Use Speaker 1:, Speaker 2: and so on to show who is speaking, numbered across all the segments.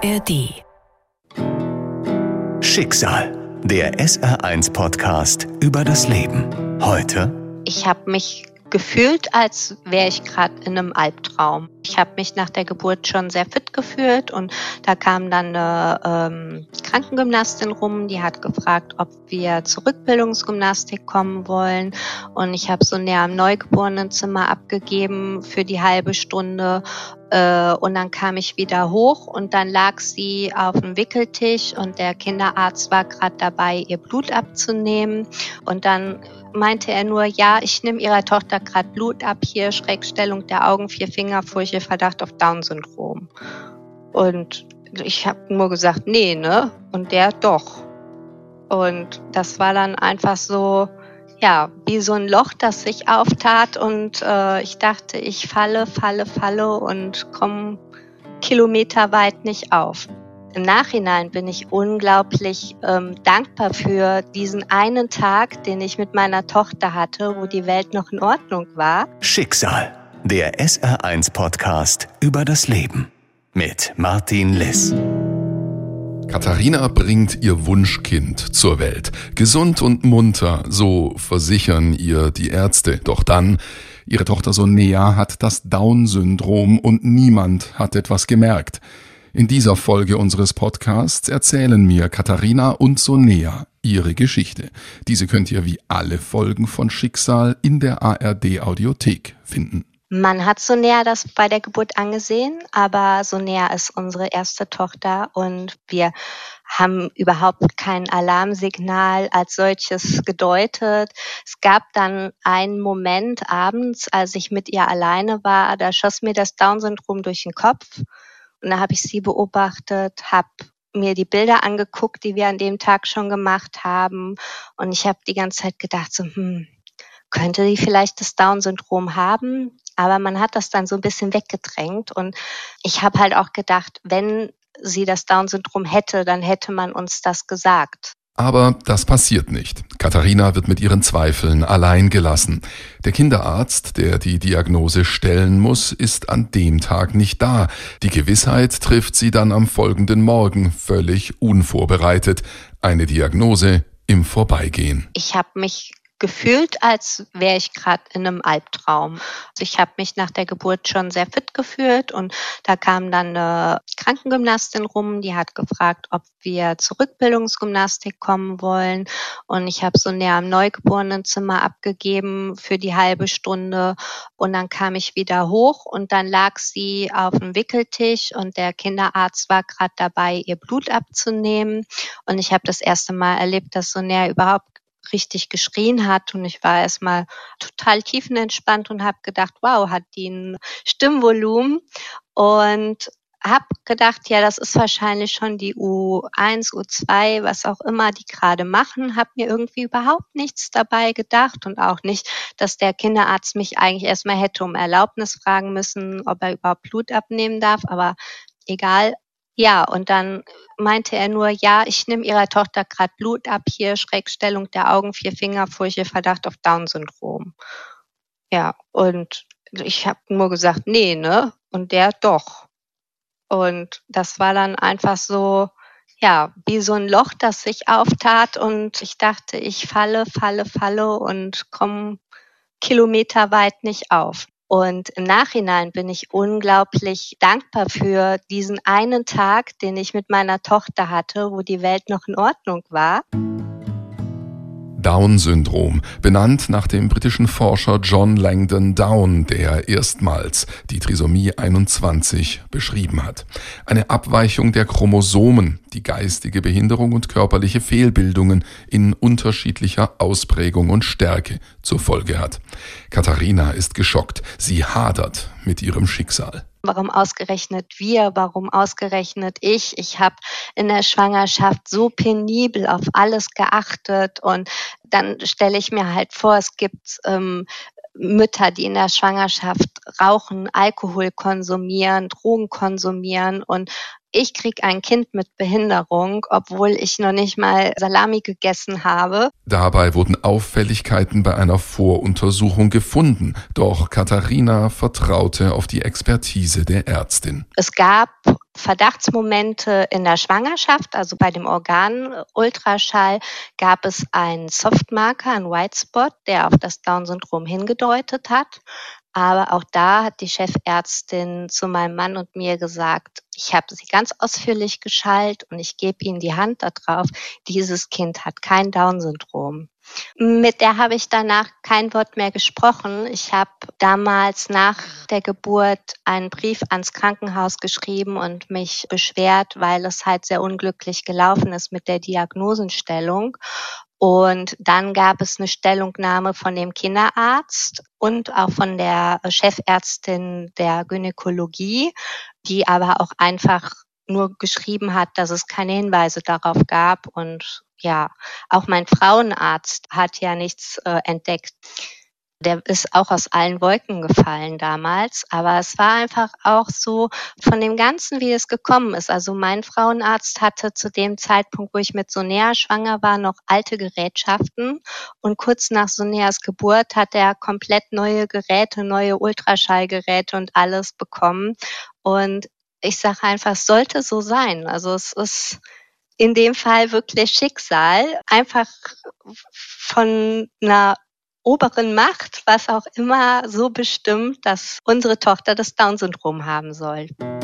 Speaker 1: ARD.
Speaker 2: Schicksal, der SR1-Podcast über das Leben. Heute:
Speaker 3: Ich habe mich gefühlt, als wäre ich gerade in einem Albtraum. Ich habe mich nach der Geburt schon sehr fit gefühlt und da kam dann eine Krankengymnastin rum, die hat gefragt, ob wir zur Rückbildungsgymnastik kommen wollen, und ich habe so näher am Neugeborenenzimmer abgegeben für die halbe Stunde. Und dann kam ich wieder hoch und dann lag sie auf dem Wickeltisch und der Kinderarzt war gerade dabei, ihr Blut abzunehmen. Und dann meinte er nur, ja, ich nehme ihrer Tochter gerade Blut ab, hier Schrägstellung der Augen, 4 Fingerfurche, Verdacht auf Down-Syndrom. Und ich habe nur gesagt, nee, ne? Und der doch. Und das war dann einfach so, ja, wie so ein Loch, das sich auftat, und ich dachte, ich falle und komme kilometerweit nicht auf. Im Nachhinein bin ich unglaublich dankbar für diesen einen Tag, den ich mit meiner Tochter hatte, wo die Welt noch in Ordnung war.
Speaker 2: Schicksal, der SR1-Podcast über das Leben mit Martin Liss.
Speaker 4: Katharina bringt ihr Wunschkind zur Welt. Gesund und munter, so versichern ihr die Ärzte. Doch dann, ihre Tochter Sonea hat das Down-Syndrom und niemand hat etwas gemerkt. In dieser Folge unseres Podcasts erzählen mir Katharina und Sonea ihre Geschichte. Diese könnt ihr wie alle Folgen von Schicksal in der ARD-Audiothek finden.
Speaker 3: Man hat Sonea das bei der Geburt angesehen, aber Sonea ist unsere erste Tochter und wir haben überhaupt kein Alarmsignal als solches gedeutet. Es gab dann einen Moment abends, als ich mit ihr alleine war, da schoss mir das Down-Syndrom durch den Kopf und da habe ich sie beobachtet, habe mir die Bilder angeguckt, die wir an dem Tag schon gemacht haben, und ich habe die ganze Zeit gedacht, so, könnte die vielleicht das Down-Syndrom haben? Aber man hat das dann so ein bisschen weggedrängt und ich habe halt auch gedacht, wenn sie das Down-Syndrom hätte, dann hätte man uns das gesagt.
Speaker 4: Aber das passiert nicht. Katharina wird mit ihren Zweifeln allein gelassen. Der Kinderarzt, der die Diagnose stellen muss, ist an dem Tag nicht da. Die Gewissheit trifft sie dann am folgenden Morgen völlig unvorbereitet. Eine Diagnose im Vorbeigehen.
Speaker 3: Ich habe mich gefühlt, als wäre ich gerade in einem Albtraum. Ich habe mich nach der Geburt schon sehr fit gefühlt und da kam dann eine Krankengymnastin rum, die hat gefragt, ob wir zur Rückbildungsgymnastik kommen wollen, und ich habe so näher am Neugeborenenzimmer abgegeben für die halbe Stunde und dann kam ich wieder hoch und dann lag sie auf dem Wickeltisch und der Kinderarzt war gerade dabei, ihr Blut abzunehmen, und ich habe das erste Mal erlebt, dass Sonea überhaupt richtig geschrien hat, und ich war erstmal total tiefenentspannt und habe gedacht, wow, hat die ein Stimmvolumen, und habe gedacht, ja, das ist wahrscheinlich schon die U1, U2, was auch immer die gerade machen, habe mir irgendwie überhaupt nichts dabei gedacht und auch nicht, dass der Kinderarzt mich eigentlich erstmal hätte um Erlaubnis fragen müssen, ob er überhaupt Blut abnehmen darf, aber egal. Ja, und dann meinte er nur, ja, ich nehme ihrer Tochter gerade Blut ab, hier Schrägstellung der Augen, 4 Fingerfurche, Verdacht auf Down-Syndrom. Ja, und ich habe nur gesagt, nee, ne? Und der doch. Und das war dann einfach so, ja, wie so ein Loch, das sich auftat, und ich dachte, ich falle und komme kilometerweit nicht auf. Und im Nachhinein bin ich unglaublich dankbar für diesen einen Tag, den ich mit meiner Tochter hatte, wo die Welt noch in Ordnung war.
Speaker 4: Down-Syndrom, benannt nach dem britischen Forscher John Langdon Down, der erstmals die Trisomie 21 beschrieben hat. Eine Abweichung der Chromosomen, die geistige Behinderung und körperliche Fehlbildungen in unterschiedlicher Ausprägung und Stärke zur Folge hat. Katharina ist geschockt. Sie hadert mit ihrem Schicksal.
Speaker 3: Warum ausgerechnet wir? Warum ausgerechnet ich? Ich habe in der Schwangerschaft so penibel auf alles geachtet, und dann stelle ich mir halt vor, es gibt Mütter, die in der Schwangerschaft rauchen, Alkohol konsumieren, Drogen konsumieren, und ich kriege ein Kind mit Behinderung, obwohl ich noch nicht mal Salami gegessen habe.
Speaker 4: Dabei wurden Auffälligkeiten bei einer Voruntersuchung gefunden, doch Katharina vertraute auf die Expertise der Ärztin.
Speaker 3: Es gab Verdachtsmomente in der Schwangerschaft, also bei dem Organultraschall, gab es einen Softmarker, einen White Spot, der auf das Down-Syndrom hingedeutet hat. Aber auch da hat die Chefärztin zu meinem Mann und mir gesagt, ich habe sie ganz ausführlich geschallt und ich gebe Ihnen die Hand da drauf, dieses Kind hat kein Down-Syndrom. Mit der habe ich danach kein Wort mehr gesprochen. Ich habe damals nach der Geburt einen Brief ans Krankenhaus geschrieben und mich beschwert, weil es halt sehr unglücklich gelaufen ist mit der Diagnosenstellung. Und dann gab es eine Stellungnahme von dem Kinderarzt und auch von der Chefärztin der Gynäkologie, die aber auch einfach nur geschrieben hat, dass es keine Hinweise darauf gab. Und ja, auch mein Frauenarzt hat ja nichts entdeckt. Der ist auch aus allen Wolken gefallen damals. Aber es war einfach auch so von dem Ganzen, wie es gekommen ist. Also mein Frauenarzt hatte zu dem Zeitpunkt, wo ich mit Sonea schwanger war, noch alte Gerätschaften. Und kurz nach Soneas Geburt hat er komplett neue Geräte, neue Ultraschallgeräte und alles bekommen. Und ich sage einfach, es sollte so sein. Also es ist in dem Fall wirklich Schicksal, einfach von einer oberen Macht, was auch immer, so bestimmt, dass unsere Tochter das Down-Syndrom haben soll.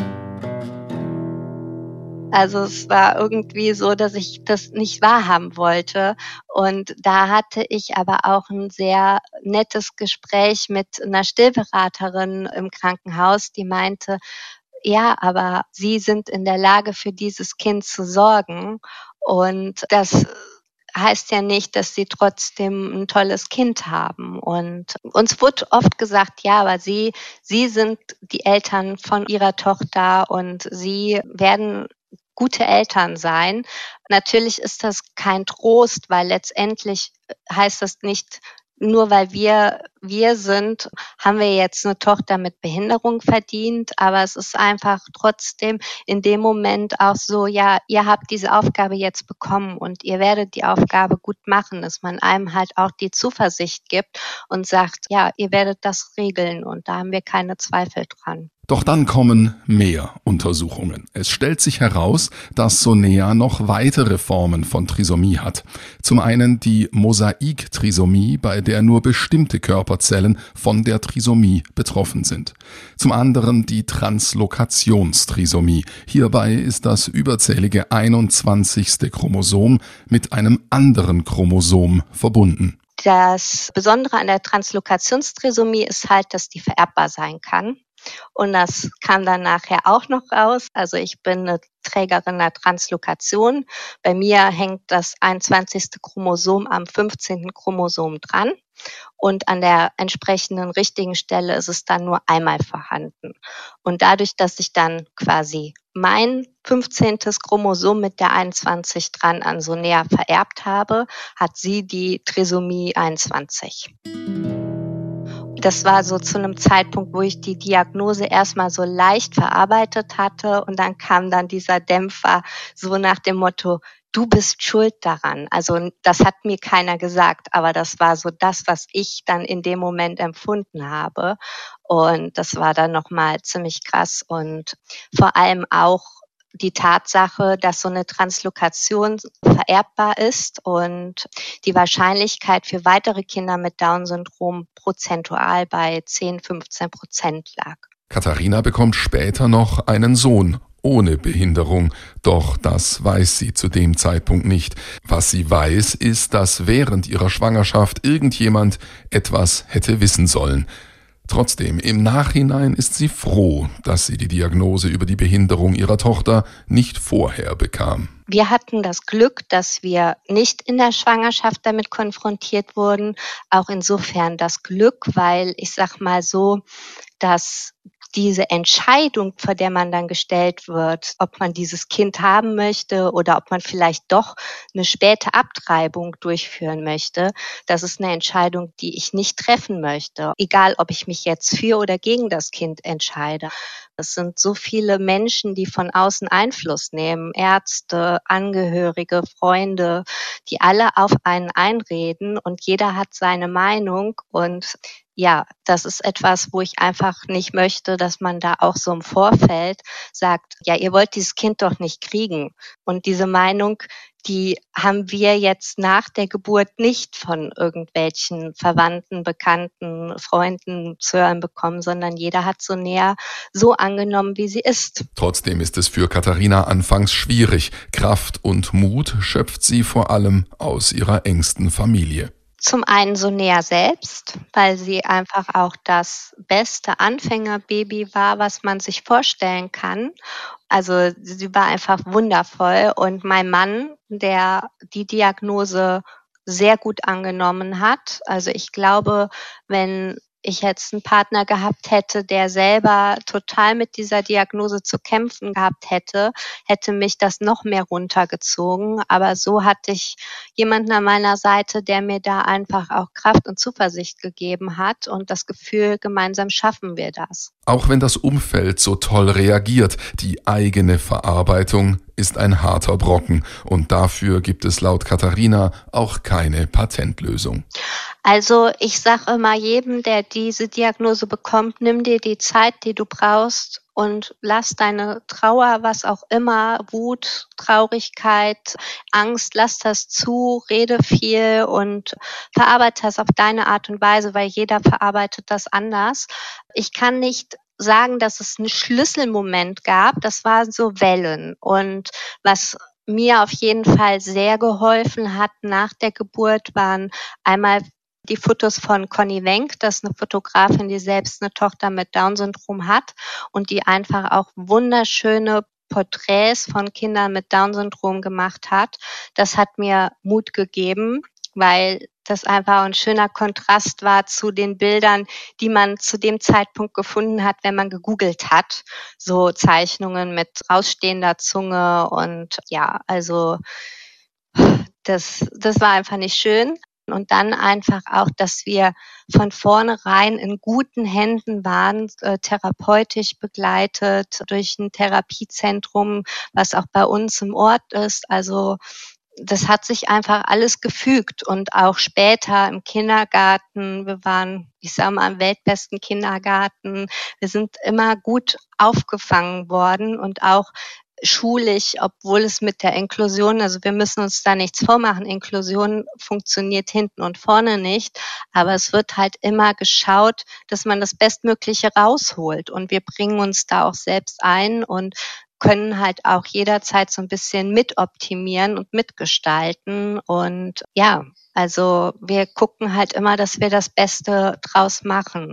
Speaker 3: Also es war irgendwie so, dass ich das nicht wahrhaben wollte. Und da hatte ich aber auch ein sehr nettes Gespräch mit einer Stillberaterin im Krankenhaus, die meinte, ja, aber Sie sind in der Lage, für dieses Kind zu sorgen. Und das heißt ja nicht, dass Sie trotzdem ein tolles Kind haben. Und uns wurde oft gesagt, ja, aber Sie sind die Eltern von Ihrer Tochter und Sie werden gute Eltern sein. Natürlich ist das kein Trost, weil letztendlich heißt das nicht, nur weil wir sind, haben wir jetzt eine Tochter mit Behinderung verdient, aber es ist einfach trotzdem in dem Moment auch so, ja, ihr habt diese Aufgabe jetzt bekommen und ihr werdet die Aufgabe gut machen, dass man einem halt auch die Zuversicht gibt und sagt, ja, ihr werdet das regeln und da haben wir keine Zweifel dran.
Speaker 4: Doch dann kommen mehr Untersuchungen. Es stellt sich heraus, dass Sonea noch weitere Formen von Trisomie hat. Zum einen die Mosaik-Trisomie, bei der nur bestimmte Körperzellen von der Trisomie betroffen sind. Zum anderen die Translokationstrisomie. Hierbei ist das überzählige 21. Chromosom mit einem anderen Chromosom verbunden.
Speaker 3: Das Besondere an der Translokationstrisomie ist halt, dass die vererbbar sein kann. Und das kam dann nachher auch noch raus. Also ich bin eine Trägerin der Translokation. Bei mir hängt das 21. Chromosom am 15. Chromosom dran. Und an der entsprechenden richtigen Stelle ist es dann nur einmal vorhanden. Und dadurch, dass ich dann quasi mein 15. Chromosom mit der 21 dran an Sonea vererbt habe, hat sie die Trisomie 21. Das war so zu einem Zeitpunkt, wo ich die Diagnose erstmal so leicht verarbeitet hatte und dann kam dann dieser Dämpfer so nach dem Motto, du bist schuld daran. Also das hat mir keiner gesagt, aber das war so das, was ich dann in dem Moment empfunden habe. Und das war dann nochmal ziemlich krass und vor allem auch die Tatsache, dass so eine Translokation vererbbar ist und die Wahrscheinlichkeit für weitere Kinder mit Down-Syndrom prozentual bei 10-15% lag.
Speaker 4: Katharina bekommt später noch einen Sohn ohne Behinderung, doch das weiß sie zu dem Zeitpunkt nicht. Was sie weiß, ist, dass während ihrer Schwangerschaft irgendjemand etwas hätte wissen sollen. Trotzdem, im Nachhinein ist sie froh, dass sie die Diagnose über die Behinderung ihrer Tochter nicht vorher bekam.
Speaker 3: Wir hatten das Glück, dass wir nicht in der Schwangerschaft damit konfrontiert wurden. Auch insofern das Glück, weil ich sag mal so, dass diese Entscheidung, vor der man dann gestellt wird, ob man dieses Kind haben möchte oder ob man vielleicht doch eine späte Abtreibung durchführen möchte, das ist eine Entscheidung, die ich nicht treffen möchte. Egal, ob ich mich jetzt für oder gegen das Kind entscheide. Es sind so viele Menschen, die von außen Einfluss nehmen, Ärzte, Angehörige, Freunde, die alle auf einen einreden und jeder hat seine Meinung und ja, das ist etwas, wo ich einfach nicht möchte, dass man da auch so im Vorfeld sagt, ja, ihr wollt dieses Kind doch nicht kriegen. Und diese Meinung, die haben wir jetzt nach der Geburt nicht von irgendwelchen Verwandten, Bekannten, Freunden zu hören bekommen, sondern jeder hat so näher so angenommen, wie sie ist.
Speaker 4: Trotzdem ist es für Katharina anfangs schwierig. Kraft und Mut schöpft sie vor allem aus ihrer engsten Familie.
Speaker 3: Zum einen so näher selbst, weil sie einfach auch das beste Anfängerbaby war, was man sich vorstellen kann. Also sie war einfach wundervoll. Und mein Mann, der die Diagnose sehr gut angenommen hat. Also ich glaube, wenn ich jetzt einen Partner gehabt hätte, der selber total mit dieser Diagnose zu kämpfen gehabt hätte, hätte mich das noch mehr runtergezogen. Aber so hatte ich jemanden an meiner Seite, der mir da einfach auch Kraft und Zuversicht gegeben hat und das Gefühl, gemeinsam schaffen wir das.
Speaker 4: Auch wenn das Umfeld so toll reagiert, die eigene Verarbeitung ist ein harter Brocken und dafür gibt es laut Katharina auch keine Patentlösung.
Speaker 3: Also ich sage immer jedem, der diese Diagnose bekommt, nimm dir die Zeit, die du brauchst und lass deine Trauer, was auch immer, Wut, Traurigkeit, Angst, lass das zu, rede viel und verarbeite das auf deine Art und Weise, weil jeder verarbeitet das anders. Ich kann nicht sagen, dass es einen Schlüsselmoment gab, das waren so Wellen. Und was mir auf jeden Fall sehr geholfen hat nach der Geburt, waren einmal die Fotos von Conny Wenck, das ist eine Fotografin, die selbst eine Tochter mit Down-Syndrom hat und die einfach auch wunderschöne Porträts von Kindern mit Down-Syndrom gemacht hat. Das hat mir Mut gegeben, weil das einfach ein schöner Kontrast war zu den Bildern, die man zu dem Zeitpunkt gefunden hat, wenn man gegoogelt hat. So Zeichnungen mit rausstehender Zunge und ja, also das war einfach nicht schön. Und dann einfach auch, dass wir von vornherein in guten Händen waren, therapeutisch begleitet durch ein Therapiezentrum, was auch bei uns im Ort ist. Also das hat sich einfach alles gefügt und auch später im Kindergarten. Wir waren, ich sage mal, im weltbesten Kindergarten. Wir sind immer gut aufgefangen worden und auch schulisch, obwohl es mit der Inklusion, also wir müssen uns da nichts vormachen, Inklusion funktioniert hinten und vorne nicht, aber es wird halt immer geschaut, dass man das Bestmögliche rausholt und wir bringen uns da auch selbst ein und können halt auch jederzeit so ein bisschen mitoptimieren und mitgestalten und ja, also wir gucken halt immer, dass wir das Beste draus machen.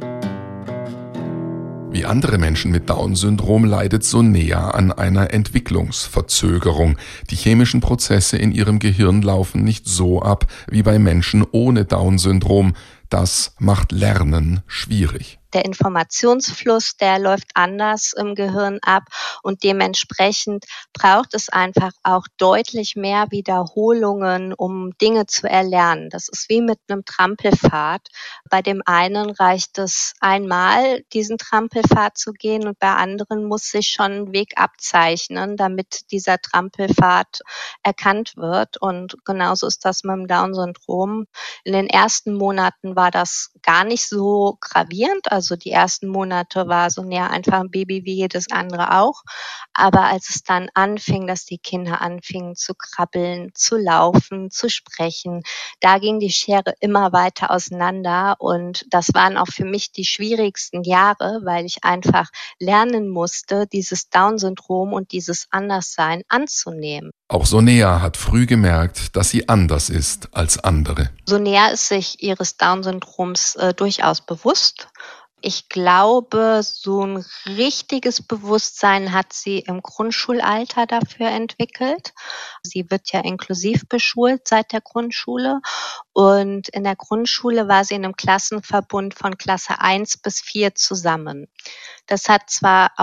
Speaker 4: Wie andere Menschen mit Down-Syndrom leidet Sonea an einer Entwicklungsverzögerung. Die chemischen Prozesse in ihrem Gehirn laufen nicht so ab wie bei Menschen ohne Down-Syndrom. Das macht Lernen schwierig.
Speaker 3: Der Informationsfluss, der läuft anders im Gehirn ab und dementsprechend braucht es einfach auch deutlich mehr Wiederholungen, um Dinge zu erlernen. Das ist wie mit einem Trampelpfad. Bei dem einen reicht es einmal, diesen Trampelpfad zu gehen und bei anderen muss sich schon ein Weg abzeichnen, damit dieser Trampelpfad erkannt wird. Und genauso ist das mit dem Down-Syndrom. In den ersten Monaten war das gar nicht so gravierend. Also die ersten Monate war Sonea einfach ein Baby wie jedes andere auch. Aber als es dann anfing, dass die Kinder anfingen zu krabbeln, zu laufen, zu sprechen, da ging die Schere immer weiter auseinander. Und das waren auch für mich die schwierigsten Jahre, weil ich einfach lernen musste, dieses Down-Syndrom und dieses Anderssein anzunehmen.
Speaker 4: Auch Sonea hat früh gemerkt, dass sie anders ist als andere.
Speaker 3: Sonea ist sich ihres Down-Syndroms durchaus bewusst. Ich glaube, so ein richtiges Bewusstsein hat sie im Grundschulalter dafür entwickelt. Sie wird ja inklusiv beschult seit der Grundschule. Und in der Grundschule war sie in einem Klassenverbund von Klasse 1 bis 4 zusammen. Das hat zwar auch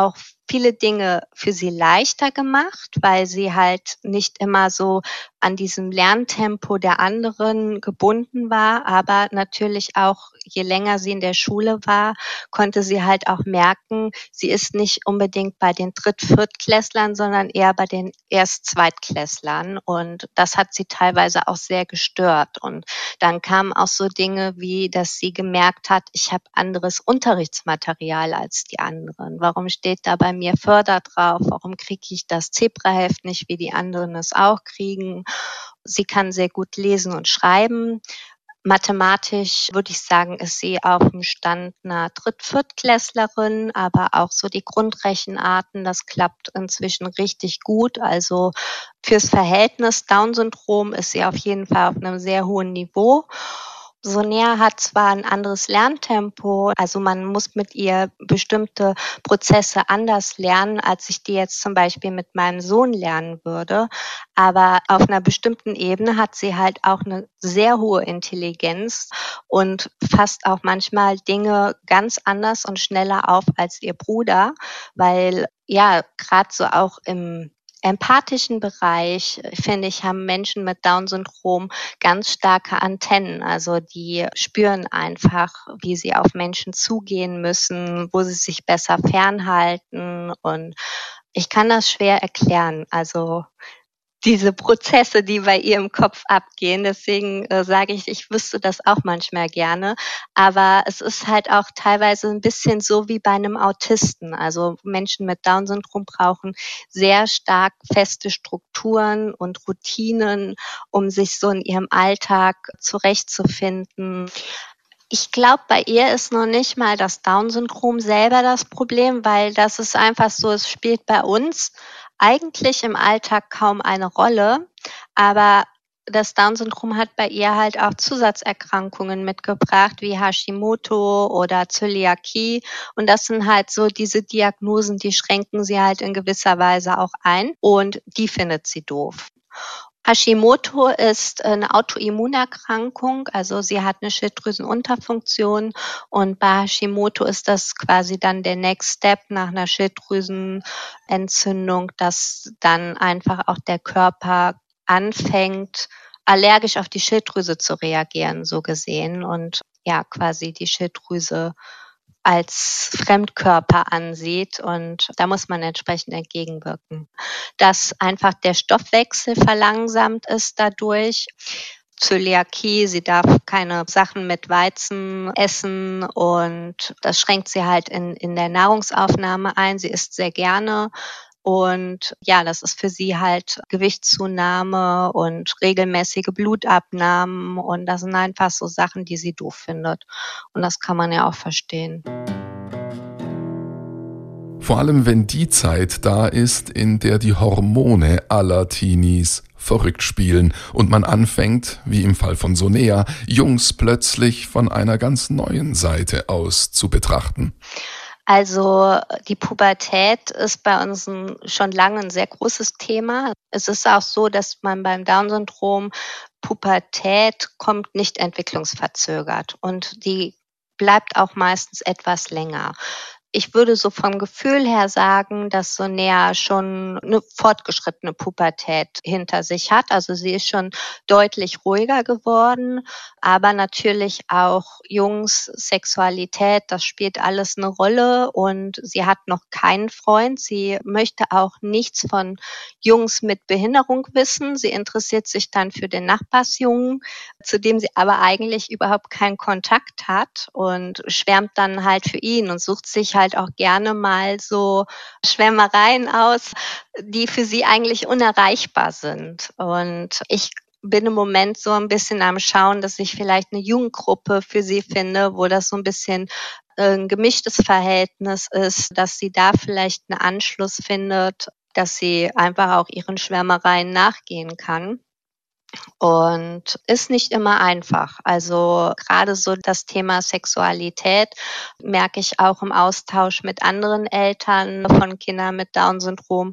Speaker 3: viele Dinge für sie leichter gemacht, weil sie halt nicht immer so an diesem Lerntempo der anderen gebunden war. Aber natürlich auch, je länger sie in der Schule war, konnte sie halt auch merken, sie ist nicht unbedingt bei den Viertklässlern, sondern eher bei den Zweitklässlern. Und das hat sie teilweise auch sehr gestört. Und dann kamen auch so Dinge wie, dass sie gemerkt hat, ich habe anderes Unterrichtsmaterial als die anderen. Warum steht da bei mir Förder drauf? Warum kriege ich das Zebraheft nicht, wie die anderen es auch kriegen? Sie kann sehr gut lesen und schreiben. Mathematisch würde ich sagen, ist sie auf dem Stand einer Viertklässlerin, aber auch so die Grundrechenarten, das klappt inzwischen richtig gut. Also fürs Verhältnis Down-Syndrom ist sie auf jeden Fall auf einem sehr hohen Niveau. Sonea hat zwar ein anderes Lerntempo, also man muss mit ihr bestimmte Prozesse anders lernen, als ich die jetzt zum Beispiel mit meinem Sohn lernen würde. Aber auf einer bestimmten Ebene hat sie halt auch eine sehr hohe Intelligenz und fasst auch manchmal Dinge ganz anders und schneller auf als ihr Bruder, weil ja, gerade so auch im empathischen Bereich, finde ich, haben Menschen mit Down-Syndrom ganz starke Antennen. Also die spüren einfach, wie sie auf Menschen zugehen müssen, wo sie sich besser fernhalten. Und ich kann das schwer erklären. Also diese Prozesse, die bei ihr im Kopf abgehen. Deswegen sage ich wüsste das auch manchmal gerne. Aber es ist halt auch teilweise ein bisschen so wie bei einem Autisten. Also Menschen mit Down-Syndrom brauchen sehr stark feste Strukturen und Routinen, um sich so in ihrem Alltag zurechtzufinden. Ich glaube, bei ihr ist noch nicht mal das Down-Syndrom selber das Problem, weil das ist einfach so, es spielt bei uns eigentlich im Alltag kaum eine Rolle, aber das Down-Syndrom hat bei ihr halt auch Zusatzerkrankungen mitgebracht, wie Hashimoto oder Zöliakie. Und das sind halt so diese Diagnosen, die schränken sie halt in gewisser Weise auch ein und die findet sie doof. Hashimoto ist eine Autoimmunerkrankung, also sie hat eine Schilddrüsenunterfunktion und bei Hashimoto ist das quasi dann der Next Step nach einer Schilddrüsenentzündung, dass dann einfach auch der Körper anfängt, allergisch auf die Schilddrüse zu reagieren, so gesehen, und ja, quasi die Schilddrüse als Fremdkörper ansieht und da muss man entsprechend entgegenwirken. Dass einfach der Stoffwechsel verlangsamt ist dadurch. Zöliakie, sie darf keine Sachen mit Weizen essen und das schränkt sie halt in der Nahrungsaufnahme ein. Sie isst sehr gerne. Und ja, das ist für sie halt Gewichtszunahme und regelmäßige Blutabnahmen und das sind einfach so Sachen, die sie doof findet. Und das kann man ja auch verstehen.
Speaker 4: Vor allem, wenn die Zeit da ist, in der die Hormone aller Teenies verrückt spielen und man anfängt, wie im Fall von Sonea, Jungs plötzlich von einer ganz neuen Seite aus zu betrachten.
Speaker 3: Also die Pubertät ist bei uns schon lange ein sehr großes Thema. Es ist auch so, dass man beim Down-Syndrom Pubertät kommt nicht entwicklungsverzögert und die bleibt auch meistens etwas länger. Ich würde so vom Gefühl her sagen, dass Sonea schon eine fortgeschrittene Pubertät hinter sich hat. Also sie ist schon deutlich ruhiger geworden, aber natürlich auch Jungs, Sexualität, das spielt alles eine Rolle und sie hat noch keinen Freund. Sie möchte auch nichts von Jungs mit Behinderung wissen. Sie interessiert sich dann für den Nachbarsjungen, zu dem sie aber eigentlich überhaupt keinen Kontakt hat und schwärmt dann halt für ihn und sucht sich halt auch gerne mal so Schwärmereien aus, die für sie eigentlich unerreichbar sind. Und ich bin im Moment so ein bisschen am Schauen, dass ich vielleicht eine Jugendgruppe für sie finde, wo das so ein bisschen ein gemischtes Verhältnis ist, dass sie da vielleicht einen Anschluss findet, dass sie einfach auch ihren Schwärmereien nachgehen kann. Und ist nicht immer einfach. Also gerade so das Thema Sexualität merke ich auch im Austausch mit anderen Eltern von Kindern mit Down-Syndrom,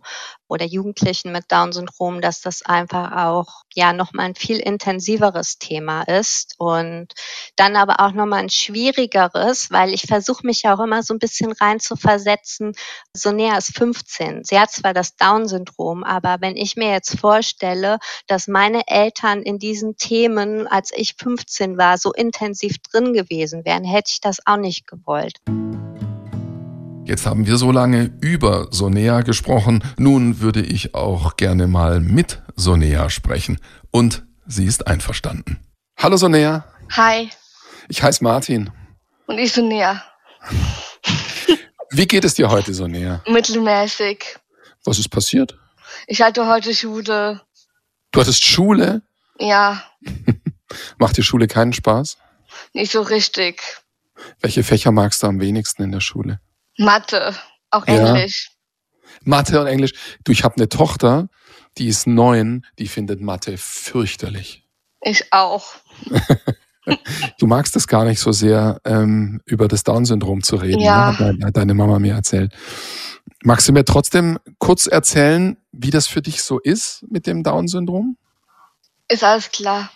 Speaker 3: oder Jugendlichen mit Down-Syndrom, dass das einfach auch nochmal ein viel intensiveres Thema ist und dann aber auch nochmal ein schwierigeres, weil ich versuche mich ja auch immer so ein bisschen rein zu versetzen. Sonea ist 15. Sie hat zwar das Down-Syndrom, aber wenn ich mir jetzt vorstelle, dass meine Eltern in diesen Themen, als ich 15 war, so intensiv drin gewesen wären, hätte ich das auch nicht gewollt.
Speaker 4: Jetzt haben wir so lange über Sonea gesprochen. Nun würde ich auch gerne mal mit Sonea sprechen. Und sie ist einverstanden. Hallo Sonea.
Speaker 1: Hi.
Speaker 4: Ich heiße Martin.
Speaker 1: Und ich Sonea.
Speaker 4: Wie geht es dir heute, Sonea?
Speaker 1: Mittelmäßig.
Speaker 4: Was ist passiert?
Speaker 1: Ich hatte heute Schule.
Speaker 4: Du hattest Schule?
Speaker 1: Ja.
Speaker 4: Macht dir Schule keinen Spaß?
Speaker 1: Nicht so richtig.
Speaker 4: Welche Fächer magst du am wenigsten in der Schule?
Speaker 1: Mathe, auch Englisch.
Speaker 4: Mathe und Englisch. Du, ich habe eine Tochter, die ist 9, die findet Mathe fürchterlich.
Speaker 1: Ich auch.
Speaker 4: Du magst es gar nicht so sehr, über das Down-Syndrom zu reden,
Speaker 1: Ja.
Speaker 4: ne? Hat deine Mama mir erzählt. Magst du mir trotzdem kurz erzählen, wie das für dich so ist mit dem Down-Syndrom?
Speaker 1: Ist alles klar.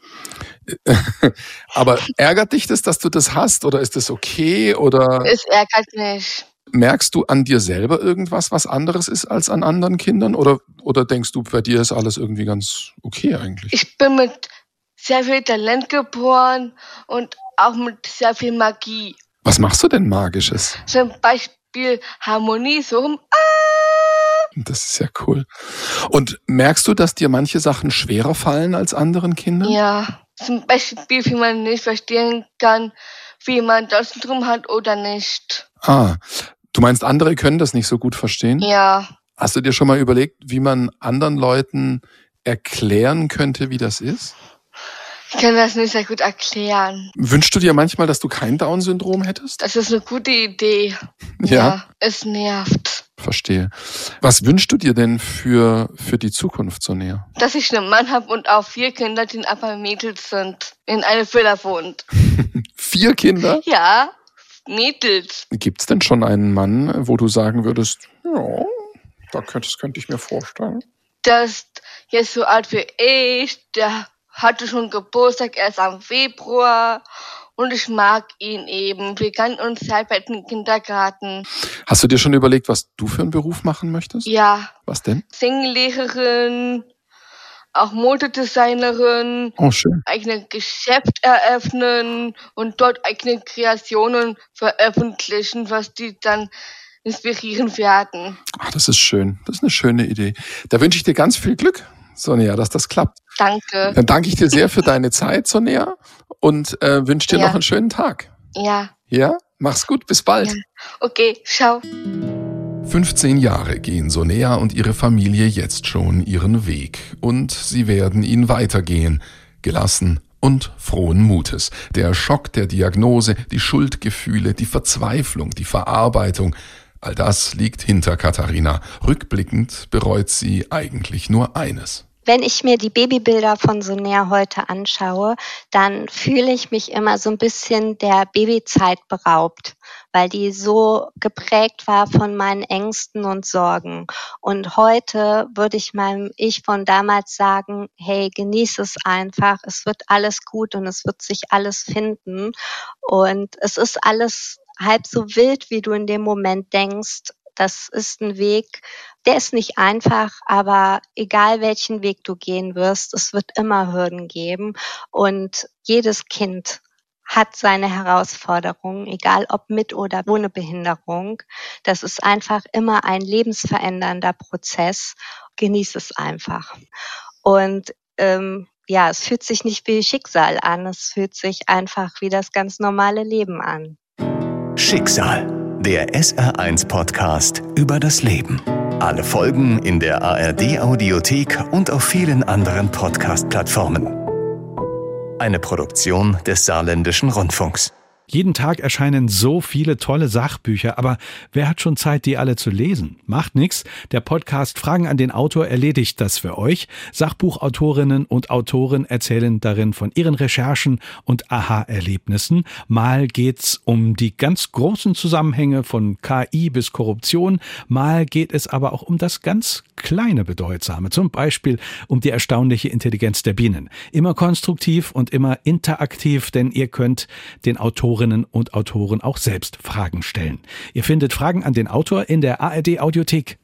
Speaker 4: Aber ärgert dich das, dass du das hast, oder ist das okay, oder
Speaker 1: Es ärgert mich.
Speaker 4: merkst du an dir selber irgendwas, was anderes ist als an anderen Kindern, oder denkst du, bei dir ist alles irgendwie ganz okay eigentlich?
Speaker 1: Ich bin mit sehr viel Talent geboren und auch mit sehr viel Magie.
Speaker 4: Was machst du denn Magisches?
Speaker 1: Zum Beispiel Harmonie, so
Speaker 4: Das ist ja cool. Und merkst du, dass dir manche Sachen schwerer fallen als anderen Kindern?
Speaker 1: Ja. Zum Beispiel, wie man nicht verstehen kann, wie man das drum hat oder nicht.
Speaker 4: Ah, du meinst, andere können das nicht so gut verstehen?
Speaker 1: Ja.
Speaker 4: Hast du dir schon mal überlegt, wie man anderen Leuten erklären könnte, wie das ist?
Speaker 1: Ich kann das nicht sehr gut erklären.
Speaker 4: Wünschst du dir manchmal, dass du kein Down-Syndrom hättest?
Speaker 1: Das ist eine gute Idee.
Speaker 4: Ja.
Speaker 1: Es nervt.
Speaker 4: Verstehe. Was wünschst du dir denn für die Zukunft, Sonea?
Speaker 1: Dass ich einen Mann habe und auch 4 Kinder, die aber Mädels sind, in einer Villa wohnt.
Speaker 4: 4 Kinder?
Speaker 1: Ja, Mädels.
Speaker 4: Gibt's denn schon einen Mann, wo du sagen würdest, ja, das könnte ich mir vorstellen?
Speaker 1: Der ist jetzt so alt wie ich, der hatte schon Geburtstag erst am Februar und ich mag ihn eben. Wir kannten uns seit dem Kindergarten.
Speaker 4: Hast du dir schon überlegt, was du für einen Beruf machen möchtest?
Speaker 1: Ja,
Speaker 4: Was denn?
Speaker 1: Singlehrerin, auch Modedesignerin,
Speaker 4: Oh, schön.
Speaker 1: eigene Geschäft eröffnen und dort eigene Kreationen veröffentlichen, was die dann inspirieren werden.
Speaker 4: Ach, das ist schön. Das ist eine schöne Idee. Da wünsche ich dir ganz viel Glück, Sonea, dass das klappt.
Speaker 1: Danke.
Speaker 4: Dann danke ich dir sehr für deine Zeit, Sonea, und wünsche dir
Speaker 1: Ja.
Speaker 4: noch einen schönen Tag.
Speaker 1: Ja,
Speaker 4: Ja? Mach's gut, bis bald.
Speaker 1: Ja. Okay, ciao.
Speaker 4: 15 Jahre gehen Sonea und ihre Familie jetzt schon ihren Weg. Und sie werden ihn weitergehen. Gelassen und frohen Mutes. Der Schock der Diagnose, die Schuldgefühle, die Verzweiflung, die Verarbeitung, all das liegt hinter Katharina. Rückblickend bereut sie eigentlich nur eines.
Speaker 3: Wenn ich mir die Babybilder von Sonea heute anschaue, dann fühle ich mich immer so ein bisschen der Babyzeit beraubt, weil die so geprägt war von meinen Ängsten und Sorgen. Und heute würde ich meinem Ich von damals sagen, hey, genieß es einfach, es wird alles gut und es wird sich alles finden. Und es ist alles halb so wild, wie du in dem Moment denkst. Das ist ein Weg, der ist nicht einfach, aber egal welchen Weg du gehen wirst, es wird immer Hürden geben und jedes Kind hat seine Herausforderungen, egal ob mit oder ohne Behinderung. Das ist einfach immer ein lebensverändernder Prozess. Genieß es einfach. Und es fühlt sich nicht wie Schicksal an, es fühlt sich einfach wie das ganz normale Leben an.
Speaker 2: Schicksal, der SR1-Podcast über das Leben. Alle Folgen in der ARD-Audiothek und auf vielen anderen Podcast-Plattformen. Eine Produktion des Saarländischen Rundfunks.
Speaker 5: Jeden Tag erscheinen so viele tolle Sachbücher, aber wer hat schon Zeit, die alle zu lesen? Macht nix. Der Podcast Fragen an den Autor erledigt das für euch. Sachbuchautorinnen und Autoren erzählen darin von ihren Recherchen und Aha-Erlebnissen. Mal geht's um die ganz großen Zusammenhänge von KI bis Korruption. Mal geht es aber auch um das ganz kleine Bedeutsame. Zum Beispiel um die erstaunliche Intelligenz der Bienen. Immer konstruktiv und immer interaktiv, denn ihr könnt den Autorinnen und Autoren auch selbst Fragen stellen. Ihr findet Fragen an den Autor in der ARD Audiothek.